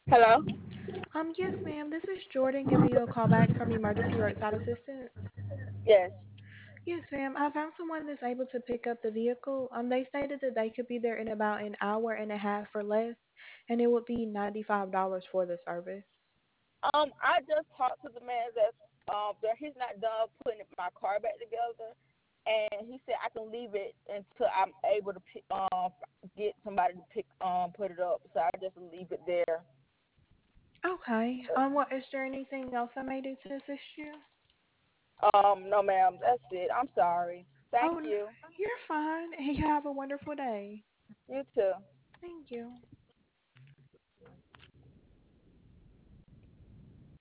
Hello? Yes, ma'am. This is Jordan giving you a call back from Emergency Roadside Assistance. Yes. Yes, ma'am. I found someone that's able to pick up the vehicle. They stated that they could be there in about an hour and a half or less, and it would be $95 for the service. I just talked to the man that he's not done putting my car back together, and he said I can leave it until I'm able to get somebody to put it up. So I just leave it there. Okay. What is there anything else I may do to assist you? No, ma'am, that's it. I'm sorry. Thank Oh, you. you're fine. You have a wonderful day. You too. Thank you.